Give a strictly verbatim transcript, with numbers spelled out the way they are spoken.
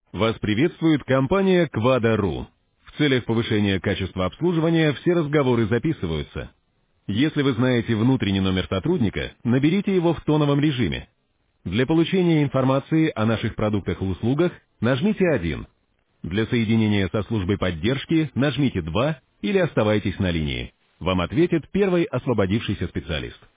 Вас приветствует компания Quad.ru. В целях повышения качества обслуживания все разговоры записываются. Если вы знаете внутренний номер сотрудника, наберите его в тоновом режиме. Для получения информации о наших продуктах и услугах нажмите один. Для соединения со службой поддержки нажмите два или оставайтесь на линии. Вам ответит первый освободившийся специалист.